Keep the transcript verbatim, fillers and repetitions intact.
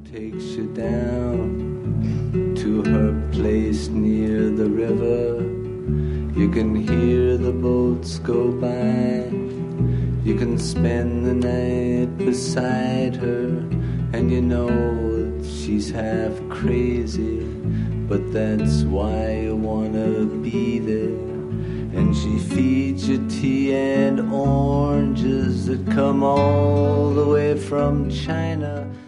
takes you down to her place near the river. You can hear the boats go by. You can spend the night beside her, and you know that she's half crazy, but that's why you wanna be there. And she feeds you tea and oranges that come all the way from China.